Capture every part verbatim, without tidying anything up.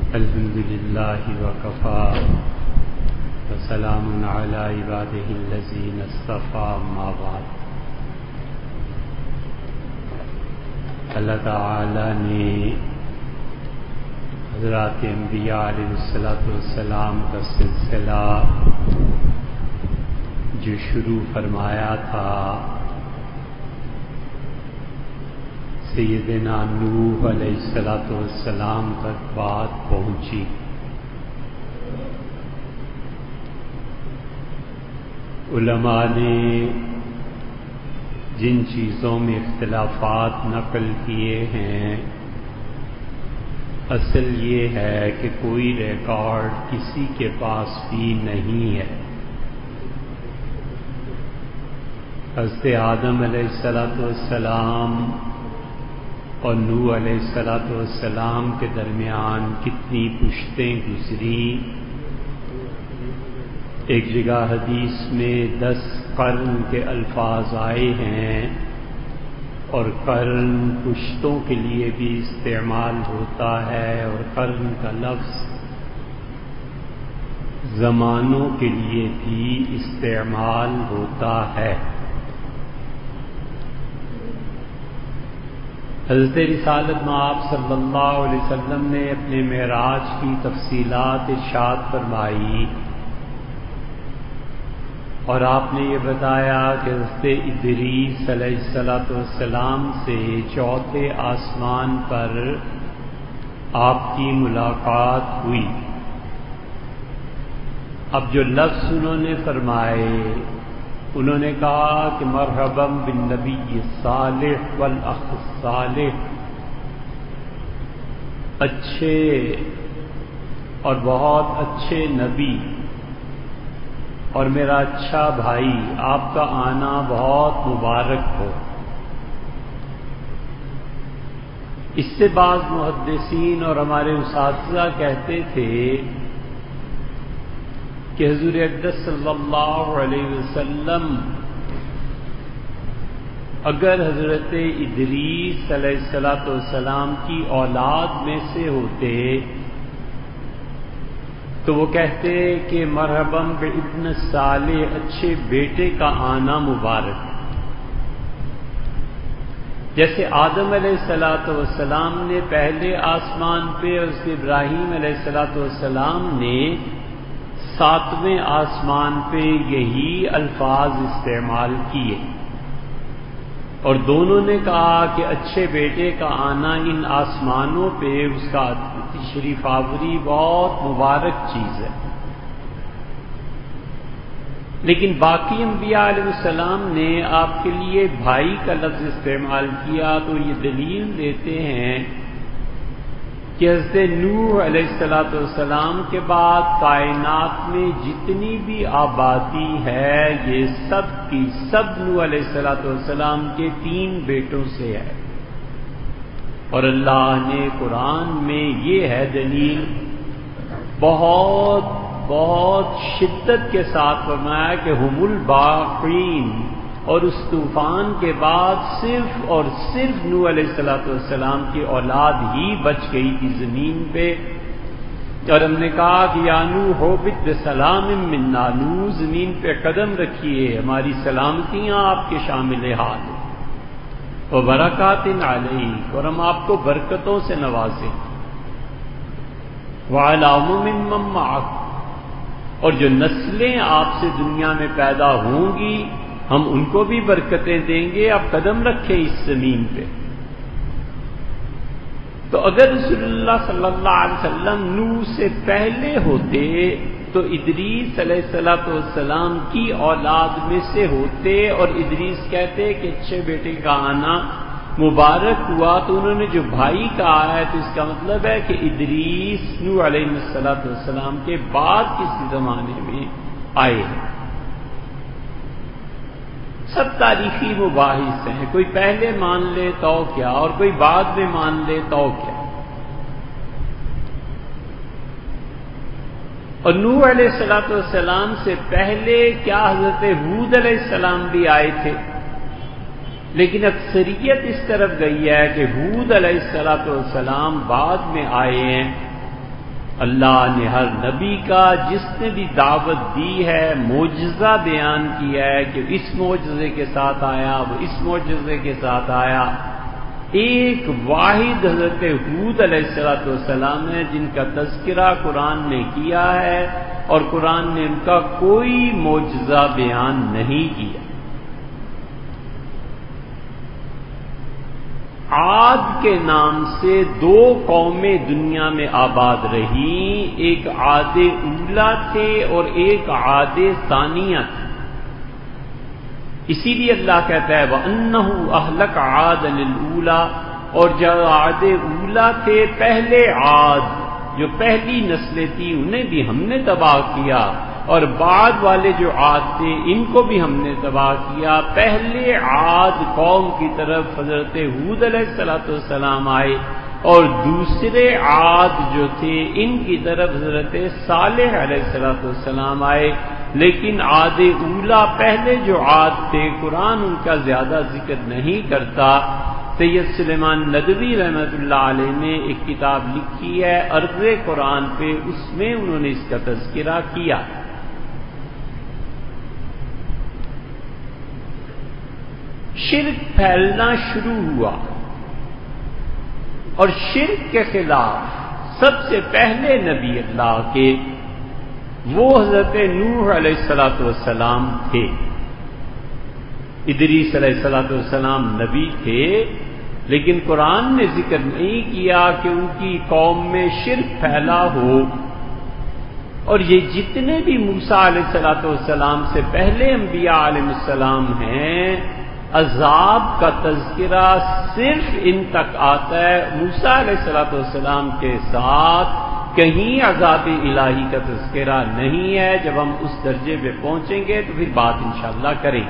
الحمد للہ وکفی وسلام علی عبادہ الذین اصطفی اما بعد۔ اللہ تعالی نے حضرات انبیاء علیہ الصلوۃ والسلام کا سلسلہ جو شروع فرمایا تھا، سیدنا نوح علیہ الصلوۃ والسلام تک بات پہنچی۔ علماء نے جن چیزوں میں اختلافات نقل کیے ہیں، اصل یہ ہے کہ کوئی ریکارڈ کسی کے پاس بھی نہیں ہے۔ حضرت آدم علیہ الصلوۃ والسلام اور نوح علیہ الصلوۃ والسلام کے درمیان کتنی پشتیں گزری۔ ایک جگہ حدیث میں دس قرن کے الفاظ آئے ہیں، اور قرن پشتوں کے لیے بھی استعمال ہوتا ہے، اور قرن کا لفظ زمانوں کے لیے بھی استعمال ہوتا ہے۔ حضرت رسالت مآب صلی اللہ علیہ وسلم نے اپنے معراج کی تفصیلات ارشاد فرمائی، اور آپ نے یہ بتایا کہ حضرت ادریس علیہ الصلوۃ والسلام سے چوتھے آسمان پر آپ کی ملاقات ہوئی۔ اب جو لفظ انہوں نے فرمائے، انہوں نے کہا کہ مرحبا بالنبی الصالح والاخ الصالح، اچھے اور بہت اچھے نبی اور میرا اچھا بھائی، آپ کا آنا بہت مبارک ہو۔ اس سے بعض محدثین اور ہمارے اساتذہ کہتے تھے کہ حضور اقدس صلی اللہ علیہ وسلم اگر حضرت ادریس علیہ الصلوۃ والسلام کی اولاد میں سے ہوتے تو وہ کہتے کہ مرحبا بابن صالح، اچھے بیٹے کا آنا مبارک۔ جیسے آدم علیہ الصلوۃ والسلام نے پہلے آسمان پہ اور اس کے ابراہیم علیہ الصلوۃ والسلام نے ساتویں آسمان پہ یہی الفاظ استعمال کیے، اور دونوں نے کہا کہ اچھے بیٹے کا آنا ان آسمانوں پہ اس کا تشریف آوری بہت مبارک چیز ہے۔ لیکن باقی انبیاء علیہ السلام نے آپ کے لیے بھائی کا لفظ استعمال کیا، تو یہ دلیل دیتے ہیں کہ حضرت نوح علیہ الصلوۃ والسلام کے بعد کائنات میں جتنی بھی آبادی ہے، یہ سب کی سب نوح علیہ الصلوۃ والسلام کے تین بیٹوں سے ہے۔ اور اللہ نے قرآن میں یہ ہے دلیل بہت بہت شدت کے ساتھ فرمایا کہ ہم الباقین، اور اس طوفان کے بعد صرف اور صرف نوح علیہ الصلوۃ والسلام کی اولاد ہی بچ گئی تھی زمین پہ۔ اور ہم نے کہا کہ یا نوح اہبط بسلام منا، نوح زمین پہ قدم رکھیے، ہماری سلامتیاں آپ کے شامل حال ہیں، وبرکات علیک، اور ہم آپ کو برکتوں سے نوازیں، وعلی امم ممن معک، اور جو نسلیں آپ سے دنیا میں پیدا ہوں گی ہم ان کو بھی برکتیں دیں گے، آپ قدم رکھیں اس زمین پہ۔ تو اگر رسول اللہ صلی اللہ علیہ وسلم نوح سے پہلے ہوتے تو ادریس علیہ الصلوۃ والسلام کی اولاد میں سے ہوتے، اور ادریس کہتے کہ اچھے بیٹے کا آنا مبارک ہوا، تو انہوں نے جو بھائی کہا ہے تو اس کا مطلب ہے کہ ادریس نوح علیہ الصلوۃ والسلام کے بعد کسی زمانے میں آئے ہیں۔ سب تاریخی مباحث ہیں، کوئی پہلے مان لے تو کیا، اور کوئی بعد میں مان لے تو کیا۔ اور نوح علیہ الصلوۃ والسلام سے پہلے کیا حضرت ہود علیہ السلام بھی آئے تھے، لیکن اکثریت اس طرف گئی ہے کہ ہود علیہ السلام بعد میں آئے ہیں، اللہ نے ہر نبی کا جس نے بھی دعوت دی ہے معجزہ بیان کیا ہے کہ اس معجزے کے ساتھ آیا، وہ اس معجزے کے ساتھ آیا۔ ایک واحد حضرت ہود علیہ الصلوۃ والسلام ہے جن کا تذکرہ قرآن نے کیا ہے، اور قرآن نے ان کا کوئی معجزہ بیان نہیں کیا۔ عاد کے نام سے دو قومیں دنیا میں آباد رہیں، ایک عاد اولا تھے اور ایک عاد ثانیہ تھے۔ اسی لیے اللہ کہتا ہے وَأَنَّهُ أَهْلَكَ عَادًا الْأُولَىٰ، اور جو عاد اولا تھے پہلے عاد جو پہلی نسلیں تھی انہیں بھی ہم نے تباہ کیا، اور بعد والے جو عاد تھے ان کو بھی ہم نے تباہ کیا۔ پہلے عاد قوم کی طرف حضرت ہود علیہ الصلوۃ والسلام آئے، اور دوسرے عاد جو تھے ان کی طرف حضرت صالح علیہ الصلوۃ والسلام آئے۔ لیکن عاد اولا پہلے جو عاد تھے قرآن ان کا زیادہ ذکر نہیں کرتا۔ سید سلیمان ندوی رحمۃ اللہ علیہ نے ایک کتاب لکھی ہے عرض قرآن پہ، اس میں انہوں نے اس کا تذکرہ کیا۔ شرک پھیلنا شروع ہوا، اور شرک کے خلاف سب سے پہلے نبی اللہ کے وہ حضرت نوح علیہ الصلوۃ والسلام تھے۔ ادریس علیہ الصلوۃ والسلام نبی تھے، لیکن قرآن نے ذکر نہیں کیا کہ ان کی قوم میں شرک پھیلا ہو۔ اور یہ جتنے بھی موسیٰ علیہ الصلوۃ والسلام سے پہلے انبیاء علیہ السلام ہیں، عذاب کا تذکرہ صرف ان تک آتا ہے۔ موسیٰ علیہ الصلوۃ والسلام کے ساتھ کہیں عذاب الہی کا تذکرہ نہیں ہے۔ جب ہم اس درجے پہ پہنچیں گے تو پھر بات انشاءاللہ کریں۔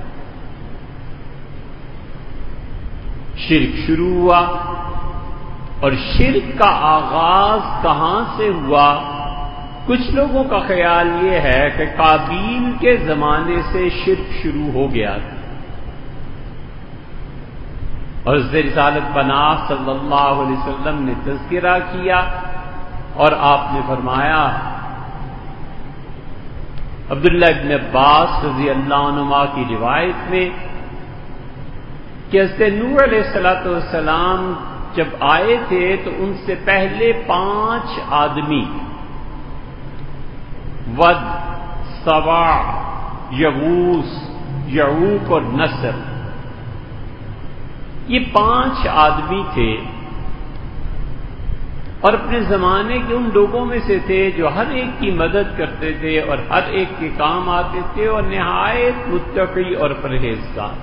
شرک شروع ہوا، اور شرک کا آغاز کہاں سے ہوا؟ کچھ لوگوں کا خیال یہ ہے کہ قابیل کے زمانے سے شرک شروع ہو گیا تھا، اور حضرت رسالت پناہ صلی اللہ علیہ وسلم نے تذکرہ کیا، اور آپ نے فرمایا عبداللہ ابن عباس رضی اللہ عنہما کی روایت میں کہ حضرت نوح علیہ الصلوۃ والسلام جب آئے تھے تو ان سے پہلے پانچ آدمی ود، سواع، یغوث، یعوق اور نصر، یہ پانچ آدمی تھے، اور اپنے زمانے کے ان لوگوں میں سے تھے جو ہر ایک کی مدد کرتے تھے اور ہر ایک کے کام آتے تھے، اور نہایت متقی اور پرہیزگار۔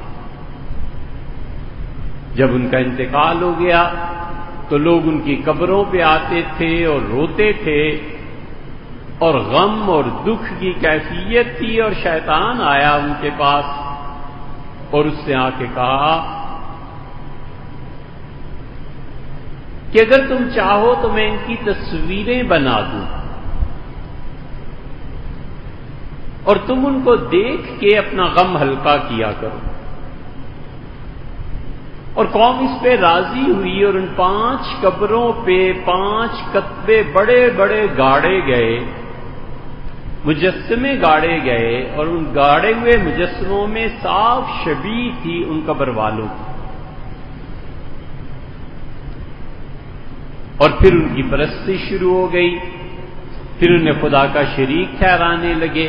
جب ان کا انتقال ہو گیا تو لوگ ان کی قبروں پہ آتے تھے اور روتے تھے، اور غم اور دکھ کی کیفیت تھی، اور شیطان آیا ان کے پاس اور اس سے آ کے کہا کہ اگر تم چاہو تو میں ان کی تصویریں بنا دوں، اور تم ان کو دیکھ کے اپنا غم ہلکا کیا کرو۔ اور قوم اس پہ راضی ہوئی، اور ان پانچ قبروں پہ پانچ کتبے بڑے بڑے گاڑے گئے، مجسمے گاڑے گئے، اور ان گاڑے ہوئے مجسموں میں صاف شبیہ تھی ان قبر والوں کی، اور پھر ان کی پرستی شروع ہو گئی۔ پھر انہیں خدا کا شریک ٹھہرانے لگے،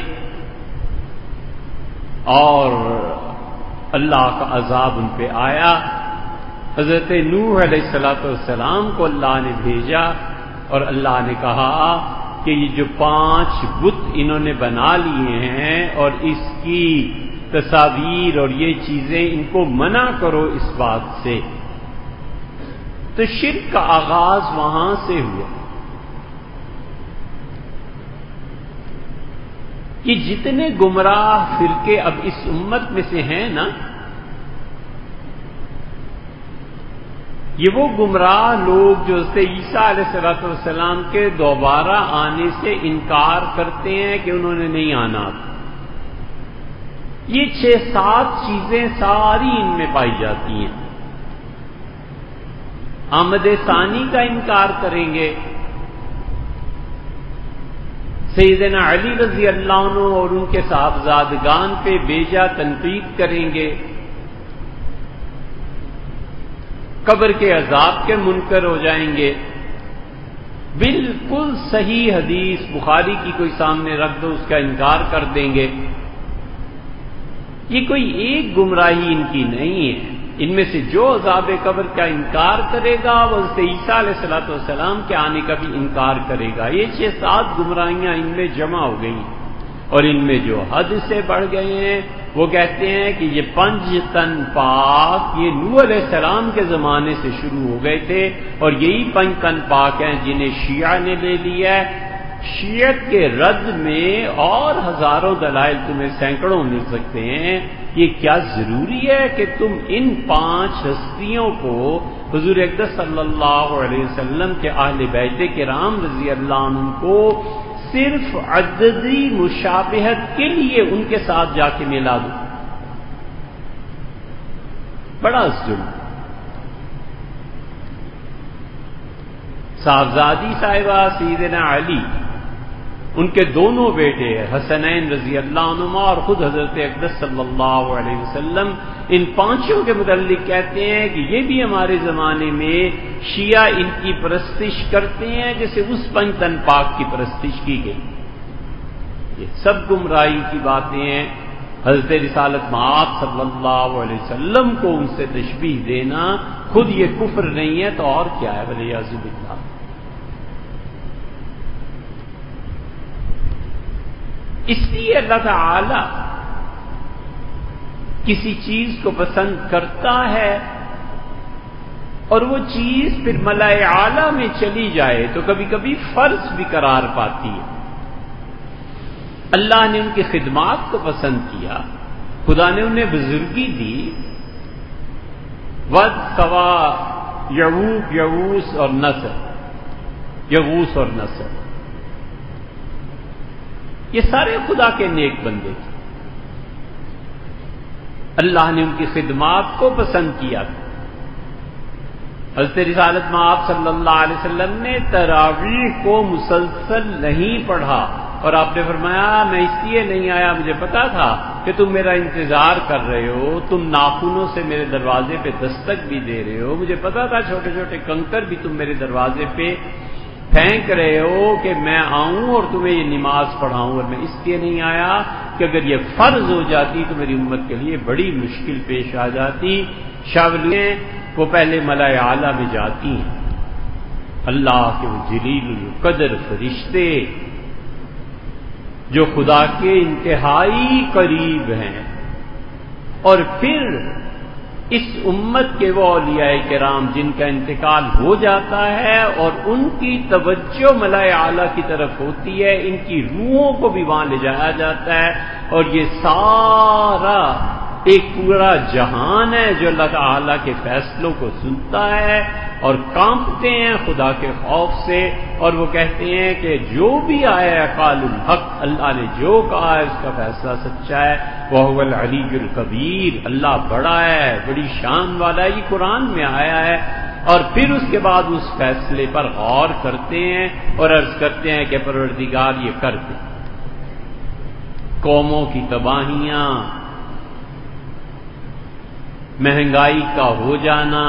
اور اللہ کا عذاب ان پہ آیا۔ حضرت نوح علیہ الصلوۃ والسلام کو اللہ نے بھیجا، اور اللہ نے کہا کہ یہ جو پانچ بت انہوں نے بنا لیے ہیں اور اس کی تصاویر اور یہ چیزیں، ان کو منع کرو اس بات سے۔ تو شرک کا آغاز وہاں سے ہوا۔ یہ جتنے گمراہ فرقے اب اس امت میں سے ہیں نا، یہ وہ گمراہ لوگ جو حضرت عیسیٰ علیہ الصلوۃ والسلام کے دوبارہ آنے سے انکار کرتے ہیں کہ انہوں نے نہیں آنا تھا۔ یہ چھ سات چیزیں ساری ان میں پائی جاتی ہیں۔ آمد ثانی کا انکار کریں گے، سیدنا علی رضی اللہ عنہ اور ان کے صاحبزادگان پہ بیجا تنقید کریں گے، قبر کے عذاب کے منکر ہو جائیں گے، بالکل صحیح حدیث بخاری کی کوئی سامنے رکھ دو اس کا انکار کر دیں گے۔ یہ کوئی ایک گمراہی ان کی نہیں ہے، ان میں سے جو عذاب قبر کا انکار کرے گا وہ حضرت عیسیٰ علیہ الصلوۃ والسلام کے آنے کا بھی انکار کرے گا۔ یہ چھ سات گمراہیاں ان میں جمع ہو گئی، اور ان میں جو حد سے بڑھ گئے ہیں وہ کہتے ہیں کہ یہ پنج تن پاک یہ نوح علیہ السلام کے زمانے سے شروع ہو گئے تھے، اور یہی پنج تن پاک ہیں جنہیں شیعہ نے لے لیا ہے۔ شیعت کے رد میں اور ہزاروں دلائل تمہیں سینکڑوں مل سکتے ہیں۔ یہ کیا ضروری ہے کہ تم ان پانچ ہستیوں کو حضور اقدس صلی اللہ علیہ وسلم کے اہل بیت کرام رضی اللہ عنہ کو صرف عددی مشابہت کے لیے ان کے ساتھ جا کے ملا دو؟ بڑا ظلم۔ صاحبزادی صاحبہ سیدنا علی، ان کے دونوں بیٹے حسنین رضی اللہ عنہما اور خود حضرت اقدس صلی اللہ علیہ وسلم ان پانچوں کے متعلق کہتے ہیں کہ یہ بھی ہمارے زمانے میں شیعہ ان کی پرستش کرتے ہیں جیسے اس پنج تن پاک کی پرستش کی گئی۔ یہ سب گمراہی کی باتیں ہیں۔ حضرت رسالت مآب صلی اللہ علیہ وسلم کو ان سے تشبیہ دینا خود یہ کفر نہیں ہے تو اور کیا ہے؟ والعیاذ باللہ۔ اس لیے اللہ تعالی کسی چیز کو پسند کرتا ہے اور وہ چیز پھر ملائے اعلیٰ میں چلی جائے تو کبھی کبھی فرض بھی قرار پاتی ہے۔ اللہ نے ان کی خدمات کو پسند کیا، خدا نے انہیں بزرگی دی، ود سوا یعوق یعوس اور نصر یغوس اور نصر یہ سارے خدا کے نیک بندے تھے، اللہ نے ان کی خدمات کو پسند کیا تھا۔ حضرت رسالت مآب صلی اللہ علیہ وسلم نے تراویح کو مسلسل نہیں پڑھا، اور آپ نے فرمایا میں اس لیے نہیں آیا، مجھے پتا تھا کہ تم میرا انتظار کر رہے ہو، تم ناخنوں سے میرے دروازے پہ دستک بھی دے رہے ہو، مجھے پتا تھا چھوٹے چھوٹے کنکر بھی تم میرے دروازے پہ پھینک رہے ہو کہ میں آؤں اور تمہیں یہ نماز پڑھاؤں، اور میں اس لیے نہیں آیا کہ اگر یہ فرض ہو جاتی تو میری امت کے لیے بڑی مشکل پیش آ جاتی۔ شاولیاں وہ پہلے ملائے اعلیٰ میں جاتی ہیں، اللہ کے وہ جلیل القدر فرشتے جو خدا کے انتہائی قریب ہیں، اور پھر اس امت کے وہ اولیاء کرام جن کا انتقال ہو جاتا ہے اور ان کی توجہ ملائے اعلیٰ کی طرف ہوتی ہے، ان کی روحوں کو بھی وہاں لے جایا جاتا ہے، اور یہ سارا ایک پورا جہان ہے جو اللہ تعالیٰ کے فیصلوں کو سنتا ہے اور کانپتے ہیں خدا کے خوف سے، اور وہ کہتے ہیں کہ جو بھی آیا ہے قال الحق، اللہ نے جو کہا ہے اس کا فیصلہ سچا ہے، وَهُوَ الْعَلِيُّ الْكَبِيرُ، اللہ بڑا ہے، بڑی شان والا ہے، یہ قرآن میں آیا ہے۔ اور پھر اس کے بعد اس فیصلے پر غور کرتے ہیں اور عرض کرتے ہیں کہ پروردگار یہ کر دے۔ قوموں کی تباہیاں، مہنگائی کا ہو جانا،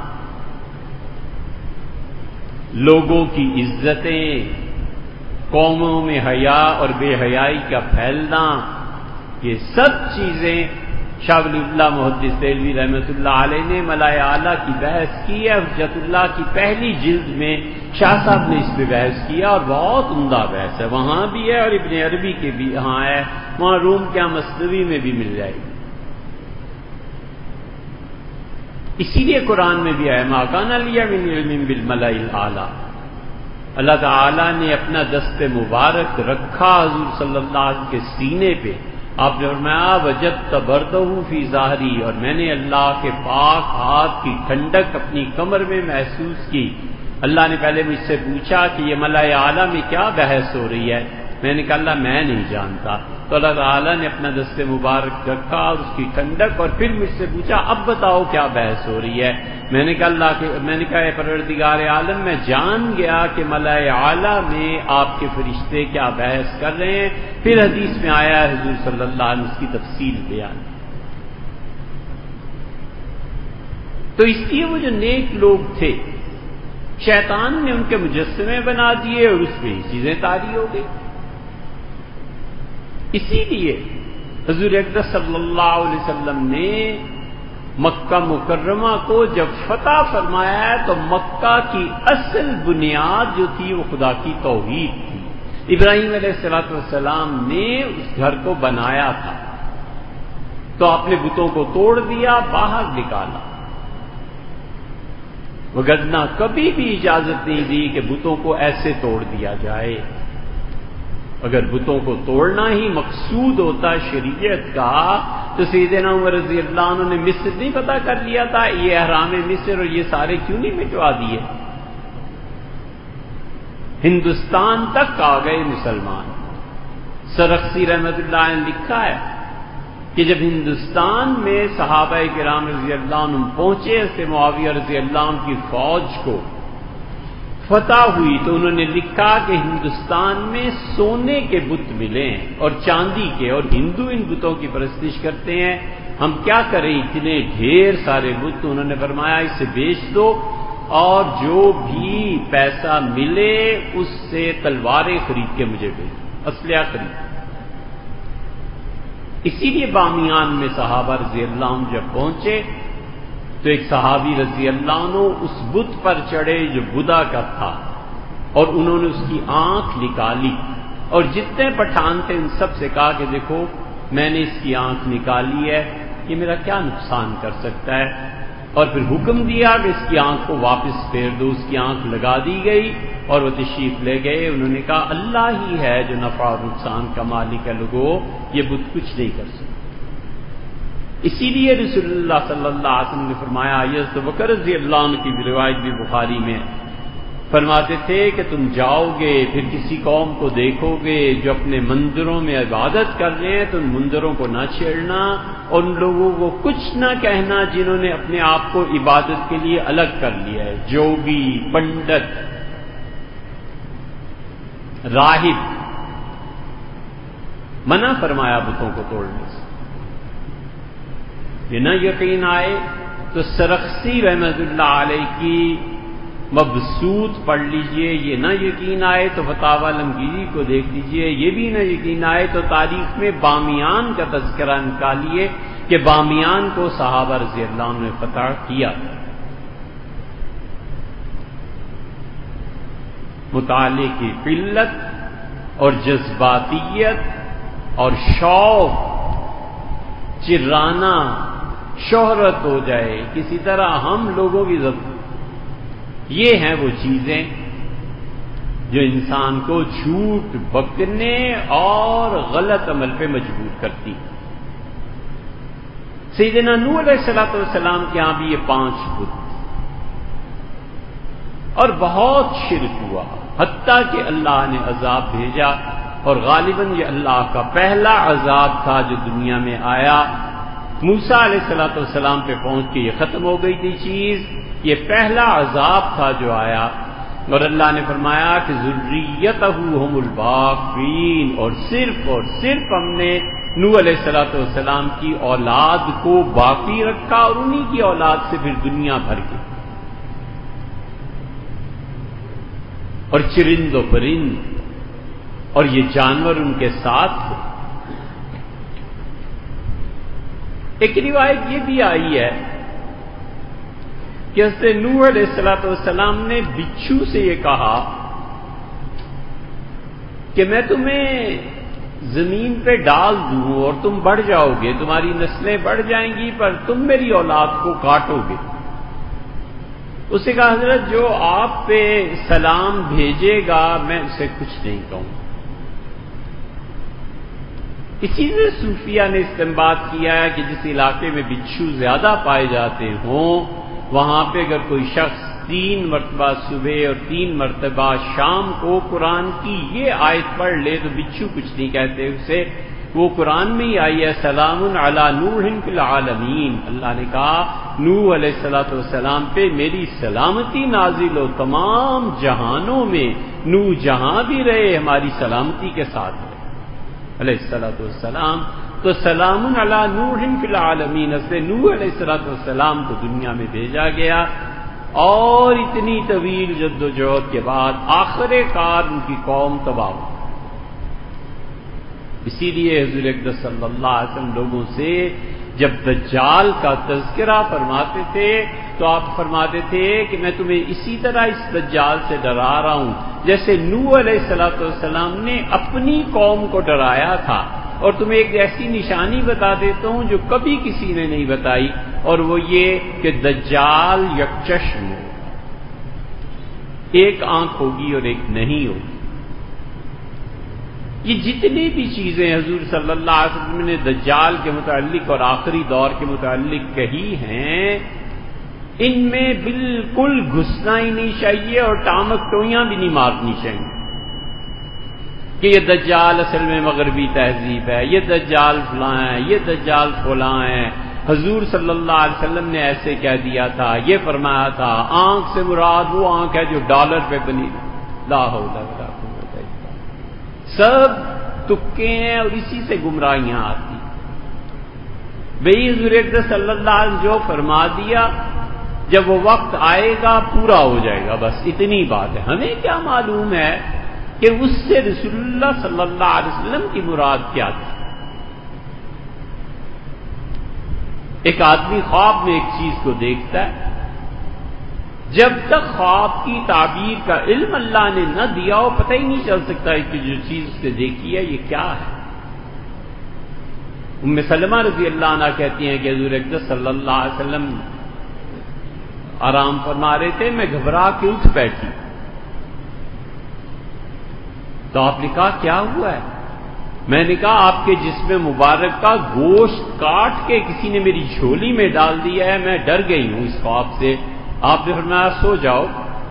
لوگوں کی عزتیں، قوموں میں حیا اور بے حیائی کا پھیلنا، یہ سب چیزیں شاہ ولی اللہ محدث دہلوی رحمۃ اللہ علیہ نے ملائے اعلیٰ کی بحث کی ہے۔ حجت اللہ کی پہلی جلد میں شاہ صاحب نے اس پہ بحث کیا اور بہت عمدہ بحث ہے، وہاں بھی ہے اور ابن عربی کے بھی یہاں ہے، وہاں روم کیا مثنوی میں بھی مل جائے گی۔ اسی لیے قرآن میں بھی ہے ما کان لی من علم بالملأ الاعلیٰ، اللہ تعالیٰ نے اپنا دست مبارک رکھا حضور صلی اللہ علیہ وسلم کے سینے پہ، آپ نے فرمایا وجدت بردہ فی ظہری، اور میں نے اللہ کے پاک ہاتھ کی ٹھنڈک اپنی کمر میں محسوس کی۔ اللہ نے پہلے مجھ سے پوچھا کہ یہ ملائے اعلیٰ میں کیا بحث ہو رہی ہے؟ میں نے کہا اللہ میں نہیں جانتا. تو اللہ تعالیٰ نے اپنا دست مبارک رکھا اور اس کی ٹھنڈک، اور پھر مجھ سے پوچھا اب بتاؤ کیا بحث ہو رہی ہے. میں نے کہا اللہ کے میں نے کہا اے پروردگار عالم، میں جان گیا کہ ملائے اعلیٰ میں آپ کے فرشتے کیا بحث کر رہے ہیں. پھر حدیث میں آیا حضور صلی اللہ علیہ وسلم اس کی تفصیل بیان. تو اس لیے وہ جو نیک لوگ تھے، شیطان نے ان کے مجسمے بنا دیے اور اس میں ہی چیزیں طاری ہو گئی. اسی لیے حضور اقدس صلی اللہ علیہ وسلم نے مکہ مکرمہ کو جب فتح فرمایا ہے تو مکہ کی اصل بنیاد جو تھی وہ خدا کی توحید تھی. ابراہیم علیہ الصلوۃ والسلام نے اس گھر کو بنایا تھا تو آپ نے بتوں کو توڑ دیا، باہر نکالا، وگرنہ کبھی بھی اجازت نہیں دی کہ بتوں کو ایسے توڑ دیا جائے. اگر بتوں کو توڑنا ہی مقصود ہوتا شریعت کا تو سیدنا عمر رضی اللہ عنہ نے مصر نہیں پتہ کر لیا تھا، یہ احرام مصر اور یہ سارے کیوں نہیں مٹوا دیے؟ ہندوستان تک آ گئے مسلمان. سرخسی رحمت اللہ نے لکھا ہے کہ جب ہندوستان میں صحابہ کرام رضی اللہ عنہ پہنچے سے معاویہ رضی اللہ عنہ کی فوج کو فتح ہوئی تو انہوں نے لکھا کہ ہندوستان میں سونے کے بت ملے ہیں اور چاندی کے، اور ہندو ان بتوں کی پرستش کرتے ہیں، ہم کیا کریں اتنے ڈھیر سارے بت. انہوں نے فرمایا اسے بیچ دو اور جو بھی پیسہ ملے اس سے تلواریں خرید کے مجھے بھیجو، اسلحہ خرید. اسی لیے بامیان میں صحابہ رضی اللہ عنہ جب پہنچے تو ایک صحابی رضی اللہ عنہ اس بت پر چڑھے جو بدا کا تھا اور انہوں نے اس کی آنکھ نکالی اور جتنے پٹھان تھے ان سب سے کہا کہ دیکھو میں نے اس کی آنکھ نکالی ہے، یہ میرا کیا نقصان کر سکتا ہے. اور پھر حکم دیا کہ اس کی آنکھ کو واپس پھیر دو. اس کی آنکھ لگا دی گئی اور وہ تشریف لے گئے. انہوں نے کہا اللہ ہی ہے جو نفع اور نقصان کا مالک ہے، لوگوں یہ بت کچھ نہیں کر سکتے. اسی لیے رسول اللہ صلی اللہ علیہ وسلم نے فرمایا، حضرت ابوبکر رضی اللہ عنہ کی روایت بھی بخاری میں فرماتے تھے کہ تم جاؤ گے پھر کسی قوم کو دیکھو گے جو اپنے مندروں میں عبادت کر رہے ہیں تو ان مندروں کو نہ چھیڑنا اور ان لوگوں کو کچھ نہ کہنا جنہوں نے اپنے آپ کو عبادت کے لیے الگ کر لیا ہے. جوگی، پنڈت، راہب، منع فرمایا بتوں کو توڑنے سے. یہ نہ یقین آئے تو سرخسی رحمت اللہ علیہ کی مبسوط پڑھ لیجئے. یہ نہ یقین آئے تو فتاوی علمگیری کو دیکھ لیجئے. یہ بھی نہ یقین آئے تو تاریخ میں بامیان کا تذکرہ نکالیے کہ بامیان کو صحابہ رضی اللہ عنہ نے فتح کیا. مطالعے کی قلت اور جذباتیت اور شوق، چرانا، شہرت ہو جائے کسی طرح ہم لوگوں کی ضرورت، یہ ہیں وہ چیزیں جو انسان کو جھوٹ بکنے اور غلط عمل پہ مجبور کرتی. سیدنا نوح علیہ الصلوۃ والسلام کے ہاں بھی یہ پانچ بت اور بہت شرک ہوا، حتیٰ کہ اللہ نے عذاب بھیجا اور غالباً یہ اللہ کا پہلا عذاب تھا جو دنیا میں آیا. موسیٰ علیہ الصلوۃ والسلام پہ پہنچ کے یہ ختم ہو گئی تھی چیز. یہ پہلا عذاب تھا جو آیا اور اللہ نے فرمایا کہ ذریتہ ہم الباقین، اور صرف اور صرف ہم نے نوح علیہ الصلوۃ والسلام کی اولاد کو باقی رکھا اور انہی کی اولاد سے پھر دنیا بھر کی اور چرند و پرند اور یہ جانور ان کے ساتھ تھے. ایک روایت یہ بھی آئی ہے کہ حضرت نوح علیہ الصلوۃ والسلام نے بچھو سے یہ کہا کہ میں تمہیں زمین پہ ڈال دوں اور تم بڑھ جاؤ گے، تمہاری نسلیں بڑھ جائیں گی پر تم میری اولاد کو کاٹو گے. اس سے کہا حضرت جو آپ پہ سلام بھیجے گا میں اسے کچھ نہیں کہوں. اسی سے صوفیہ نے استنباط کیا ہے کہ جس علاقے میں بچھو زیادہ پائے جاتے ہوں وہاں پہ اگر کوئی شخص تین مرتبہ صبح اور تین مرتبہ شام کو قرآن کی یہ آیت پڑھ لے تو بچھو کچھ نہیں کہتے اسے، وہ قرآن میں ہی آئی ہے سلام علی نوح فی العالمین، اللہ نے کہا نوح علیہ الصلوۃ والسلام پہ میری سلامتی نازل ہو، تمام جہانوں میں نوح جہاں بھی رہے ہماری سلامتی کے ساتھ رہے علیہ الصلوۃ والسلام۔ تو سلام علی نوح فی العالمین سے نوح علیہ الصلوۃ والسلام کو دنیا میں بھیجا گیا، اور اتنی طویل جد و جہد کے بعد آخر کار ان کی قوم تباہ ہو۔ اسی لیے حضور اقدس صلی اللہ علیہ وسلم لوگوں سے جب دجال کا تذکرہ فرماتے تھے تو آپ فرماتے تھے کہ میں تمہیں اسی طرح اس دجال سے ڈرا رہا ہوں جیسے نوح علیہ الصلوۃ والسلام نے اپنی قوم کو ڈرایا تھا، اور تمہیں ایک ایسی نشانی بتا دیتا ہوں جو کبھی کسی نے نہیں بتائی، اور وہ یہ کہ دجال یکچشم ہو، ایک آنکھ ہوگی اور ایک نہیں ہوگی۔ یہ جتنی بھی چیزیں حضور صلی اللہ علیہ وسلم نے دجال کے متعلق اور آخری دور کے متعلق کہی ہیں، ان میں بالکل گھسنا ہی نہیں چاہیے اور ٹامک ٹوئیاں بھی نہیں مارنی چاہیے کہ یہ دجال اصل میں مغربی تہذیب ہے، یہ دجال فلاں ہے، یہ دجال فلاں ہے، حضور صلی اللہ علیہ وسلم نے ایسے کہہ دیا تھا، یہ فرمایا تھا، آنکھ سے مراد وہ آنکھ ہے جو ڈالر پہ بنی، لا حول ولا قوت الا باللہ۔ سب تکے ہیں اور اسی سے گمراہیاں آتی۔ بھئی حضور اقدس صلی اللہ علیہ وسلم جو فرما دیا جب وہ وقت آئے گا پورا ہو جائے گا، بس اتنی بات ہے۔ ہمیں کیا معلوم ہے کہ اس سے رسول اللہ صلی اللہ علیہ وسلم کی مراد کیا تھی؟ ایک آدمی خواب میں ایک چیز کو دیکھتا ہے، جب تک خواب کی تعبیر کا علم اللہ نے نہ دیا ہو پتہ ہی نہیں چل سکتا ہے کہ جو چیز اس نے دیکھی ہے یہ کیا ہے۔ ام سلمہ رضی اللہ عنہ کہتی ہیں کہ حضور اقدس صلی اللہ علیہ وسلم آرام فرما رہے تھے، میں گھبرا کے اٹھ بیٹھی، تو آپ نے کہا کیا ہوا ہے؟ میں نے کہا آپ کے جسم مبارک کا گوشت کاٹ کے کسی نے میری جھولی میں ڈال دیا ہے، میں ڈر گئی ہوں اس خواب سے۔ آپ نے فرمایا سو جاؤ،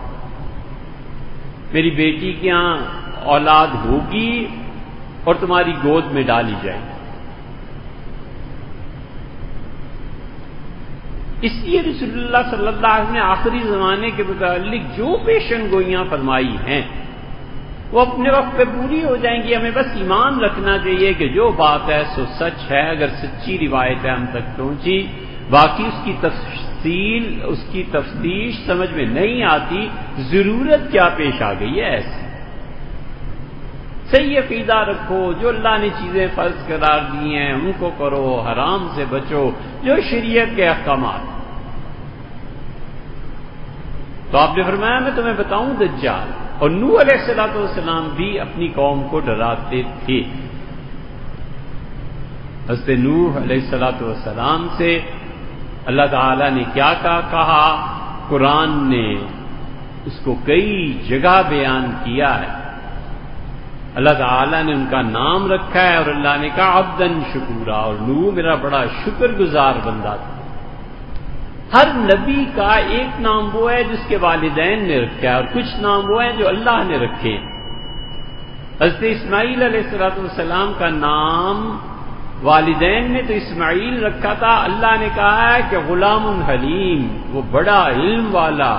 میری بیٹی کے یہاں اولاد ہوگی اور تمہاری گود میں ڈالی جائے گی۔ اس لیے رسول اللہ صلی اللہ علیہ وسلم نے آخری زمانے کے متعلق جو پیشن گوئیاں فرمائی ہیں وہ اپنے وقت پہ پوری ہو جائیں گی۔ ہمیں بس ایمان رکھنا چاہیے کہ جو بات ہے سو سچ ہے، اگر سچی روایت ہے ہم تک پہنچی، باقی اس کی تفصیل اس کی تفتیش سمجھ میں نہیں آتی، ضرورت کیا پیش آ گئی ہے ایسی۔ صحیح عقیدہ رکھو، جو اللہ نے چیزیں فرض قرار دی ہیں ان کو کرو، حرام سے بچو، جو شریعت کے احکامات۔ تو آپ نے فرمایا میں تمہیں بتاؤں دجال، اور نوح علیہ الصلوۃ والسلام بھی اپنی قوم کو ڈراتے تھے۔ حضرت نوح علیہ الصلوۃ والسلام سے اللہ تعالی نے کیا کہا کہا قرآن نے اس کو کئی جگہ بیان کیا ہے۔ اللہ تعالیٰ نے ان کا نام رکھا ہے اور اللہ نے کہا عبدن شکورا، اور نوح میرا بڑا شکر گزار بندہ تھا۔ ہر نبی کا ایک نام وہ ہے جس کے والدین نے رکھا ہے، اور کچھ نام وہ ہیں جو اللہ نے رکھے۔ حضرت اسماعیل علیہ السلام کا نام والدین نے تو اسماعیل رکھا تھا، اللہ نے کہا ہے کہ غلام حلیم، وہ بڑا علم والا،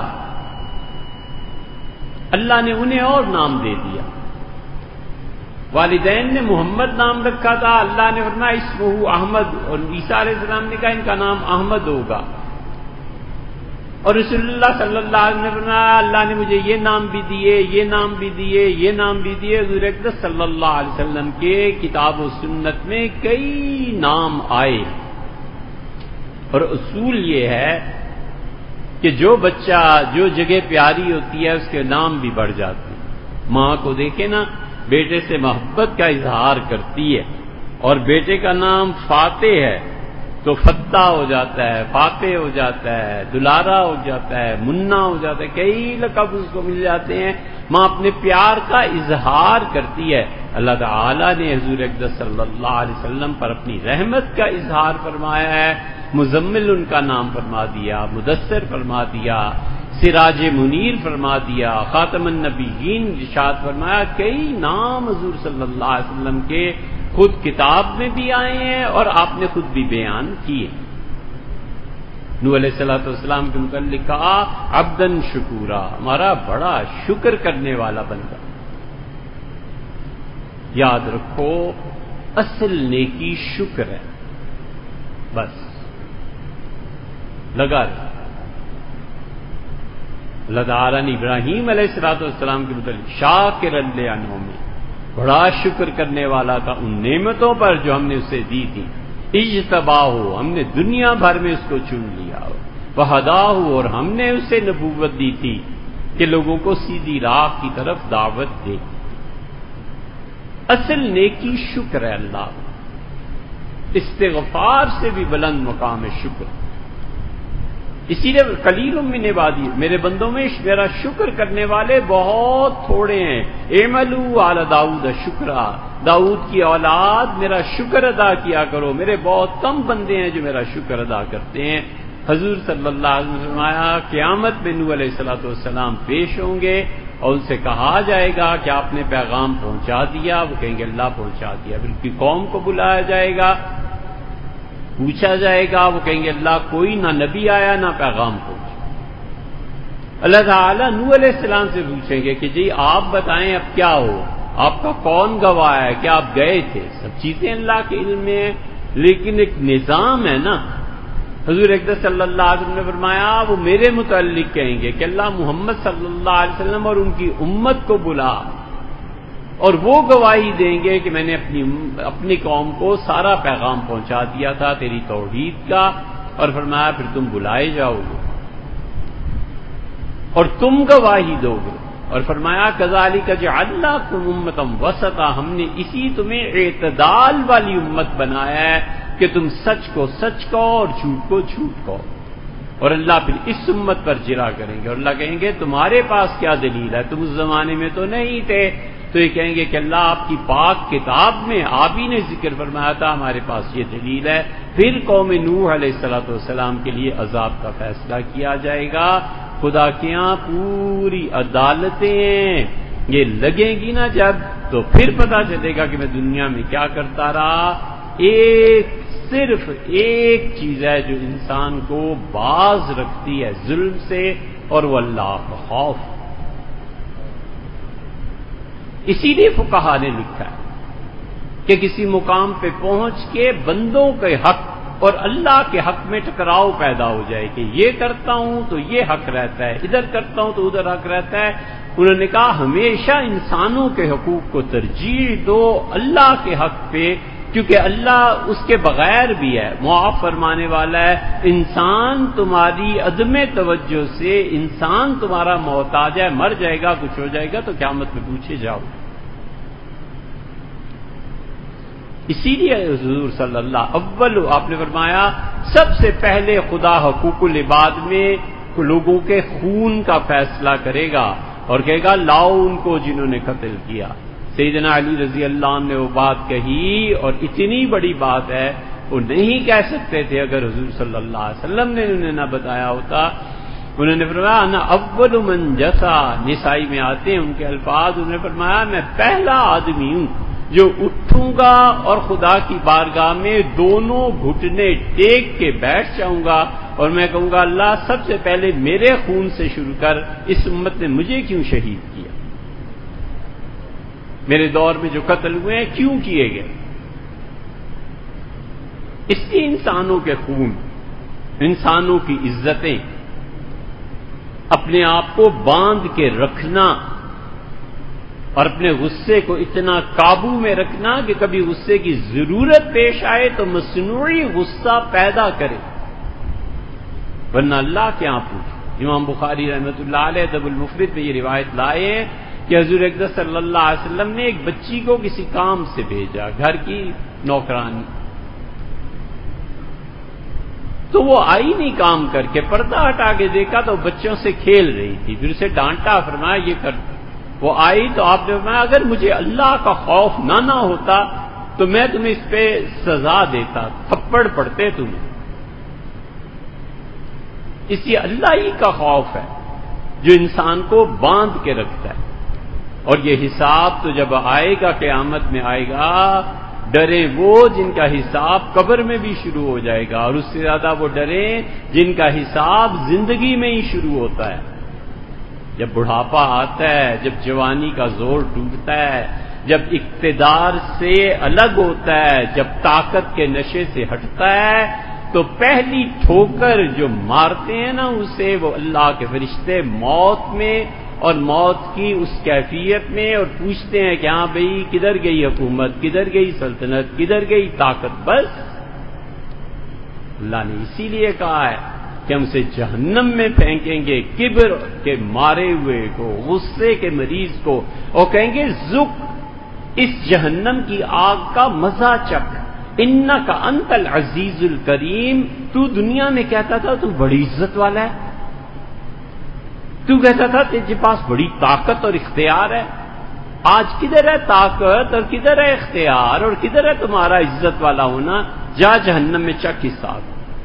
اللہ نے انہیں اور نام دے دیا۔ والدین نے محمد نام رکھا تھا، اللہ نے فرمایا اسمہ احمد، اور عیسیٰ علیہ السلام نے کہا ان کا نام احمد ہوگا، اور رسول اللہ صلی اللہ علیہ وسلم نے فرمایا اللہ نے مجھے یہ نام بھی دیے، یہ نام بھی دیے، یہ نام بھی دیے۔ حضور اقدس صلی اللہ علیہ وسلم کے کتاب و سنت میں کئی نام آئے، اور اصول یہ ہے کہ جو بچہ جو جگہ پیاری ہوتی ہے اس کے نام بھی بڑھ جاتے ہیں۔ ماں کو دیکھے نا، بیٹے سے محبت کا اظہار کرتی ہے، اور بیٹے کا نام فاتح ہے تو فتح ہو جاتا ہے، فاتح ہو جاتا ہے، دلارا ہو جاتا ہے، منا ہو جاتا ہے، کئی لقب اس کو مل جاتے ہیں۔ ماں اپنے پیار کا اظہار کرتی ہے، اللہ تعالیٰ نے حضور اقدس صلی اللہ علیہ وسلم پر اپنی رحمت کا اظہار فرمایا ہے، مزمل ان کا نام فرما دیا، مدثر فرما دیا، سراج منیر فرما دیا، خاتم النبیین ارشاد فرمایا، کئی نام حضور صلی اللہ علیہ وسلم کے خود کتاب میں بھی آئے ہیں اور آپ نے خود بھی بیان کیے۔ نوح علیہ الصلوۃ والسلام کے متعلق کہا عبدن شکورا، ہمارا بڑا شکر کرنے والا بندہ۔ یاد رکھو اصل نیکی شکر ہے، بس لگا رہے۔ اللہ تعالیٰ نے ابراہیم علیہ الصلوۃ والسلام کے متعلق شاکر لانعمہ میں بڑا شکر کرنے والا تھا ان نعمتوں پر جو ہم نے اسے دی تھی۔ اجتباہ، ہم نے دنیا بھر میں اس کو چن لیا، وہداہ، اور ہم نے اسے نبوت دی تھی کہ لوگوں کو سیدھی راہ کی طرف دعوت دے۔ اصل نیکی شکر ہے اللہ، استغفار سے بھی بلند مقام ہے شکر۔ اسی لیے قلیل من عبادی، میرے بندوں میں میرا شکر کرنے والے بہت تھوڑے ہیں۔ اعملوا علی داؤد شکرا، داؤد کی اولاد میرا شکر ادا کیا کرو، میرے بہت کم بندے ہیں جو میرا شکر ادا کرتے ہیں۔ حضور صلی اللہ علیہ وسلم نے فرمایا قیامت میں نوح علیہ الصلوۃ والسلام پیش ہوں گے اور ان سے کہا جائے گا کہ آپ نے پیغام پہنچا دیا، وہ کہیں گے اللہ پہنچا دیا۔ پھر ان کی قوم کو بلایا جائے گا، پوچھا جائے گا، وہ کہیں گے اللہ کوئی نہ نبی آیا نہ پیغام پہنچا۔ اللہ تعالیٰ نوح علیہ السلام سے پوچھیں گے کہ جی آپ بتائیں اب کیا ہو، آپ کا کون گواہ ہے کہ آپ گئے تھے؟ سب چیزیں اللہ کے علم میں ہیں، لیکن ایک نظام ہے نا۔ حضور اقدس صلی اللہ علیہ وسلم نے فرمایا وہ میرے متعلق کہیں گے کہ اللہ محمد صلی اللہ علیہ وسلم اور ان کی امت کو بلا، اور وہ گواہی دیں گے کہ میں نے اپنی اپنی قوم کو سارا پیغام پہنچا دیا تھا تیری توحید کا، اور فرمایا پھر تم بلائے جاؤ گے اور تم گواہی دو گے، اور فرمایا کذالک جعلناکم امۃ وسطا، ہم نے اسی تمہیں اعتدال والی امت بنایا ہے کہ تم سچ کو سچ کہو اور جھوٹ کو جھوٹ کہو۔ اور اللہ پھر اس امت پر جرا کریں گے، اور اللہ کہیں گے تمہارے پاس کیا دلیل ہے، تم اس زمانے میں تو نہیں تھے۔ تو یہ کہیں گے کہ اللہ آپ کی پاک کتاب میں آپ ہی نے ذکر فرمایا تھا، ہمارے پاس یہ دلیل ہے۔ پھر قوم نوح علیہ الصلوۃ والسلام کے لیے عذاب کا فیصلہ کیا جائے گا۔ خدا کے یہاں پوری عدالتیں یہ لگیں گی نا جب، تو پھر پتہ چلے گا کہ میں دنیا میں کیا کرتا رہا۔ ایک صرف ایک چیز ہے جو انسان کو باز رکھتی ہے ظلم سے، اور وہ اللہ کا خوف۔ اسی لیے فقہا نے لکھا ہے کہ کسی مقام پہ پہنچ کے بندوں کے حق اور اللہ کے حق میں ٹکراؤ پیدا ہو جائے کہ یہ کرتا ہوں تو یہ حق رہتا ہے، ادھر کرتا ہوں تو ادھر حق رہتا ہے۔ انہوں نے کہا ہمیشہ انسانوں کے حقوق کو ترجیح دو اللہ کے حق پہ، کیونکہ اللہ اس کے بغیر بھی ہے، معاف فرمانے والا ہے۔ انسان تمہاری عدم توجہ سے، انسان تمہارا محتاج ہے، مر جائے گا کچھ ہو جائے گا تو قیامت میں پوچھے جاؤ۔ اسی لیے حضور صلی اللہ اول آپ نے فرمایا سب سے پہلے خدا حقوق العباد میں لوگوں کے خون کا فیصلہ کرے گا اور کہے گا لاؤ ان کو جنہوں نے قتل کیا۔ سیدنا علی رضی اللہ عنہ نے وہ بات کہی، اور اتنی بڑی بات ہے وہ نہیں کہہ سکتے تھے اگر حضور صلی اللہ علیہ وسلم نے انہیں نہ بتایا ہوتا۔ انہوں نے فرمایا انا اول من جسا، نسائی میں آتے ہیں ان کے الفاظ، انہوں نے فرمایا میں پہلا آدمی ہوں جو اٹھوں گا اور خدا کی بارگاہ میں دونوں گھٹنے ٹیک کے بیٹھ جاؤں گا اور میں کہوں گا اللہ سب سے پہلے میرے خون سے شروع کر، اس امت نے مجھے کیوں شہید کیا، میرے دور میں جو قتل ہوئے ہیں کیوں کیے گئے۔ اس لیے انسانوں کے خون، انسانوں کی عزتیں، اپنے آپ کو باندھ کے رکھنا اور اپنے غصے کو اتنا قابو میں رکھنا کہ کبھی غصے کی ضرورت پیش آئے تو مصنوعی غصہ پیدا کرے، ورنہ اللہ کے یہاں پوچھو۔ امام بخاری رحمۃ اللہ علیہ ادب المفرد میں یہ روایت لائے ہیں کہ حضور اقدس صلی اللہ علیہ وسلم نے ایک بچی کو کسی کام سے بھیجا، گھر کی نوکرانی، تو وہ آئی نہیں کام کر کے، پردہ ہٹا کے دیکھا تو بچوں سے کھیل رہی تھی، پھر اسے ڈانٹا، فرمایا یہ کر وہ آئی تو آپ نے فرمایا اگر مجھے اللہ کا خوف نہ نہ ہوتا تو میں تمہیں اس پہ سزا دیتا، تھپڑ پڑتے تمہیں۔ اس لیے اللہ ہی کا خوف ہے جو انسان کو باندھ کے رکھتا ہے، اور یہ حساب تو جب آئے گا قیامت میں آئے گا، ڈرے وہ جن کا حساب قبر میں بھی شروع ہو جائے گا، اور اس سے زیادہ وہ ڈرے جن کا حساب زندگی میں ہی شروع ہوتا ہے۔ جب بڑھاپا آتا ہے، جب جوانی کا زور ٹوٹتا ہے، جب اقتدار سے الگ ہوتا ہے، جب طاقت کے نشے سے ہٹتا ہے، تو پہلی ٹھوکر جو مارتے ہیں نا اسے وہ اللہ کے فرشتے موت میں اور موت کی اس کیفیت میں، اور پوچھتے ہیں کہ ہاں بھئی کدھر گئی حکومت، کدھر گئی سلطنت، کدھر گئی طاقت؟ بس اللہ نے اسی لیے کہا ہے کہ ہم اسے جہنم میں پھینکیں گے، کبر کے مارے ہوئے کو، غصے کے مریض کو، اور کہیں گے ذق اس جہنم کی آگ کا مزہ چکھ، انک انت العزیز الکریم۔ تو دنیا میں کہتا تھا تو بڑی عزت والا ہے، تو کہتا تھا تیرے پاس بڑی طاقت اور اختیار ہے، آج کدھر ہے طاقت اور کدھر ہے اختیار اور کدھر ہے تمہارا عزت والا ہونا؟ جا جہنم میں چک حساب۔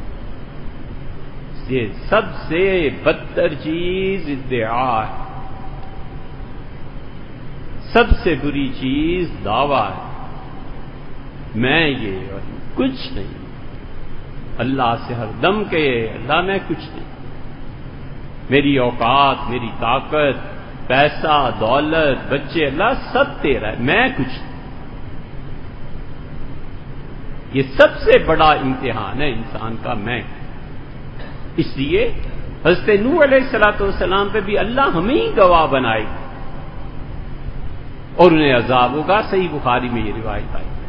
یہ سب سے بدتر چیز ادعا ہے، سب سے بری چیز دعویٰ ہے، میں یہ اور کچھ نہیں۔ اللہ سے ہر دم کہے اللہ میں کچھ نہیں، میری اوقات، میری طاقت، پیسہ، دولت، بچے، اللہ سب تیرا ہے، میں کچھ نہیں۔ یہ سب سے بڑا امتحان ہے انسان کا میں۔ اس لیے حضرت نوح علیہ الصلوۃ والسلام پہ بھی اللہ ہمیں ہی گواہ بنائے اور انہیں عذاب ہوگا۔ صحیح بخاری میں یہ روایت آئی۔